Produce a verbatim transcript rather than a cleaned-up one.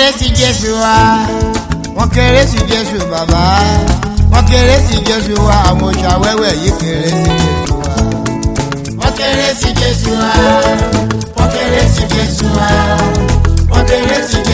kéré sí Jésù wa wọ́n kéré sí Jésù bàbá wọ́n kéré sí Jésù wa àwọn òṣàwẹ́wẹ́ yìí kéré sí Jésù wa wọ́n kéré sí Jésù wa wọ́n kéré sí Jésù wa wọ́n kéré sí Jésù.